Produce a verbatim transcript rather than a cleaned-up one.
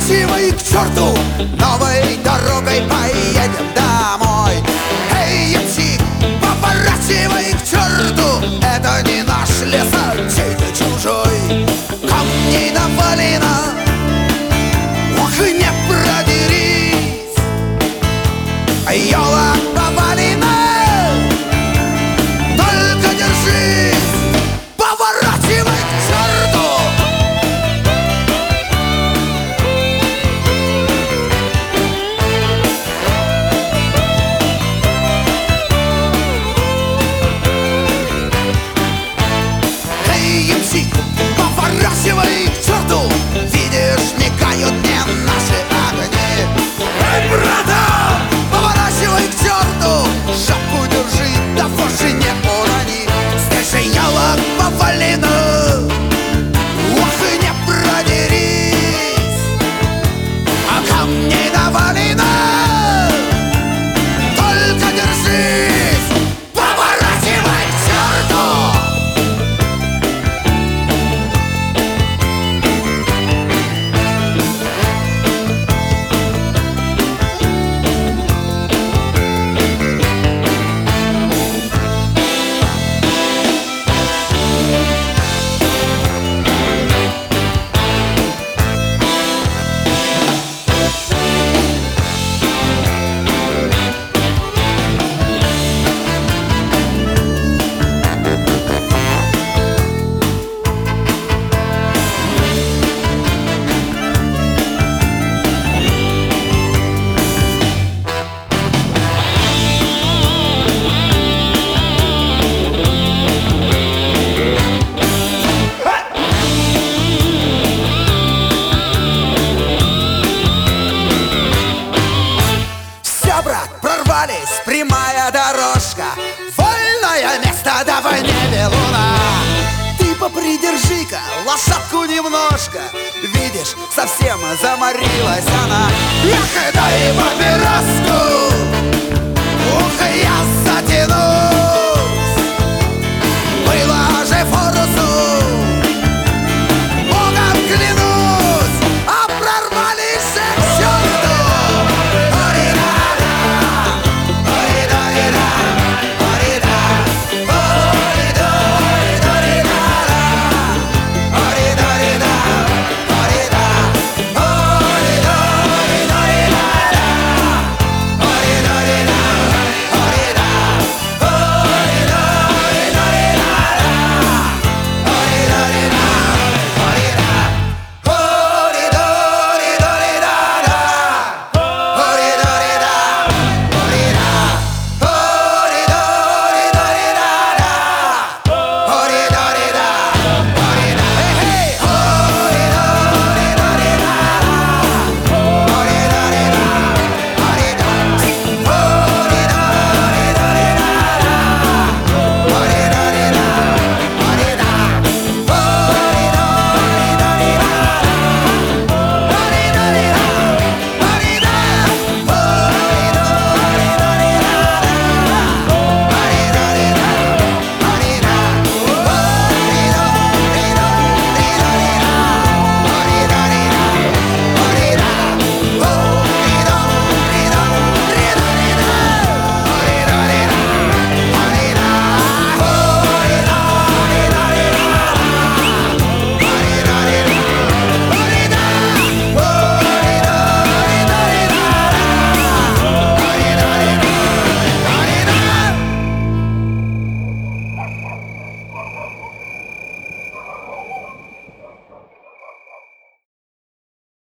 поворачивай к черту, новой дорогой поедем домой. Эй, ямщик, поворачивай к черту, это не наш лес, а чей-то чужой. Камней навалено, ох, не продерись. Елок повалено, только держись. Поворачивай к черту. Эй, ямщик, поворачивай к черту, видишь, мигают мне наши огни. Эй, братан, поворачивай к черту, шапку держи, да вовсе не урони. Здесь же елок повалено, ох, и не продерись. А камней навалено, только держись. Поворачивай к черту. Все, брат, прорвались, прямая дорожка, вольное место, давай не белуна. Ты попридержи-ка лошадку немножко, видишь, совсем заморилась она. Эх, дай папироску, ух, я затяну.